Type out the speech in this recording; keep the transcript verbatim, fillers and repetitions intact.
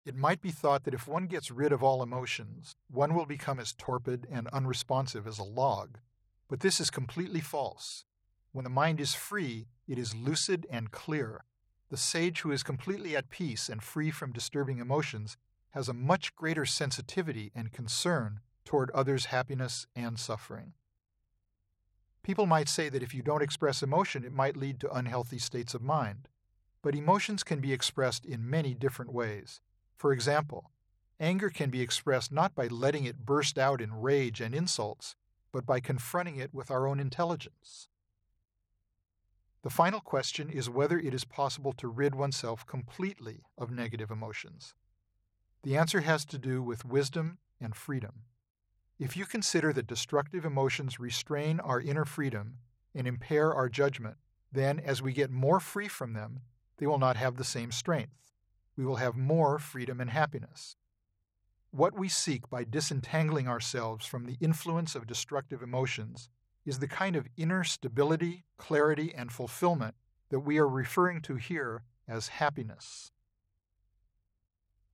It might be thought that if one gets rid of all emotions, one will become as torpid and unresponsive as a log, but this is completely false. When the mind is free, it is lucid and clear. The sage who is completely at peace and free from disturbing emotions has a much greater sensitivity and concern toward others' happiness and suffering. People might say that if you don't express emotion, it might lead to unhealthy states of mind. But emotions can be expressed in many different ways. For example, anger can be expressed not by letting it burst out in rage and insults, but by confronting it with our own intelligence. The final question is whether it is possible to rid oneself completely of negative emotions. The answer has to do with wisdom and freedom. If you consider that destructive emotions restrain our inner freedom and impair our judgment, then as we get more free from them, they will not have the same strength. We will have more freedom and happiness. What we seek by disentangling ourselves from the influence of destructive emotions is the kind of inner stability, clarity, and fulfillment that we are referring to here as happiness.